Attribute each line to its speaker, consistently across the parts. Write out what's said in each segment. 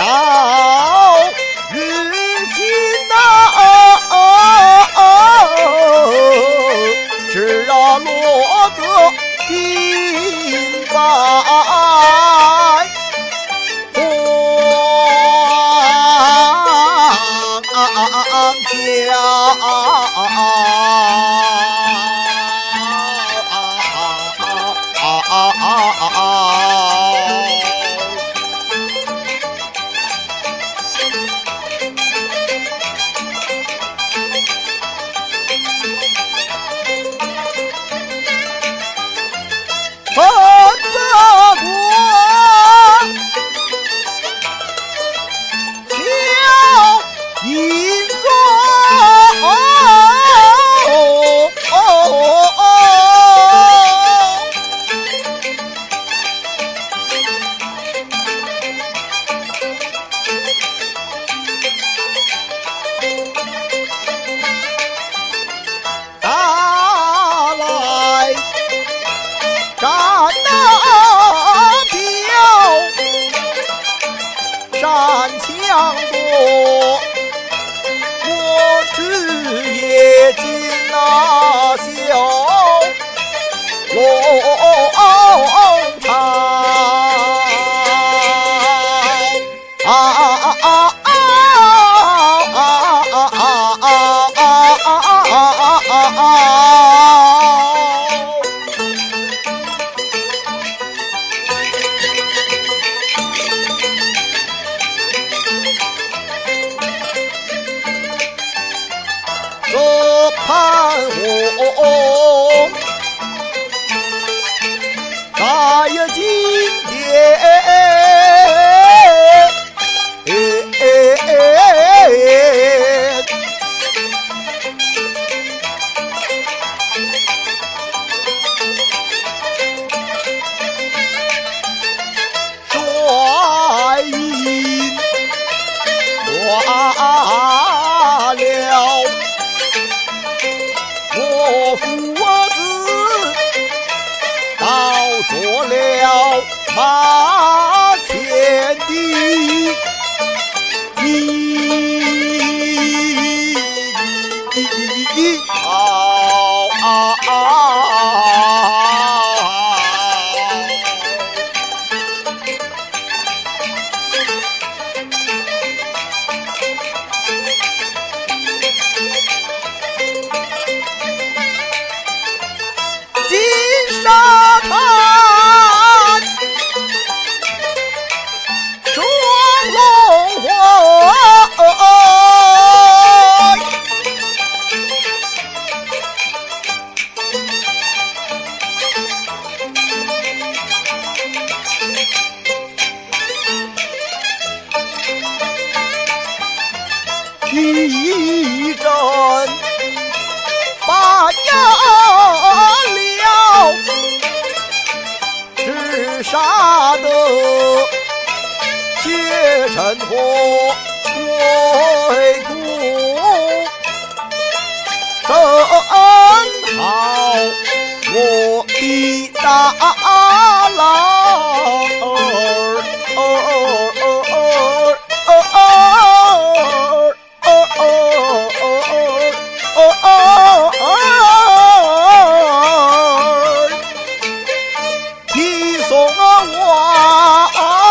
Speaker 1: 到如今是落得兵败黄分得过小银座打来战那彪，山墙多，我只也尽那小龙这盘红，咱也今天帅印挂了我父子，倒做了马前的金沙滩，双龙环，一阵把呀只杀得血成火为骨，正好我的大郎提送我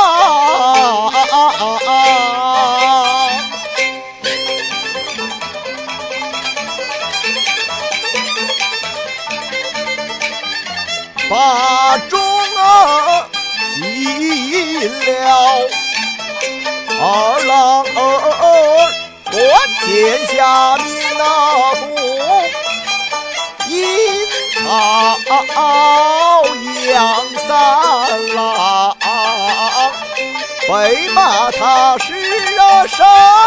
Speaker 1: 把钟击了二郎我见下民那府阴曹杨三郎，被骂他是手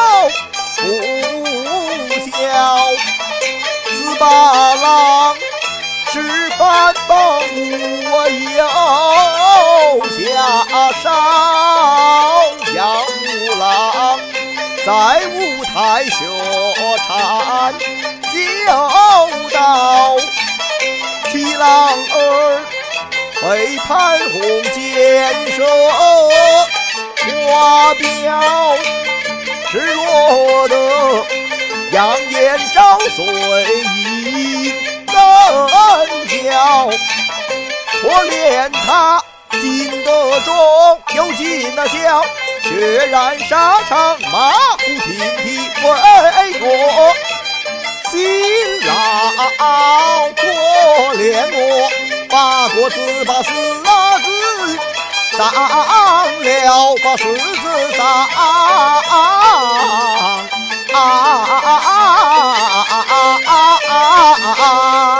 Speaker 1: 不孝，自把郎吃饭帮我又下山，杨五郎在舞台学唱就到七郎儿被潘洪坚守。 华表，赤裸的杨延昭遂应怎教？可怜他进得中，又进得小，血染沙场，马虎平替为国。辛劳可怜我，把国字把四字上了，把四字上。啊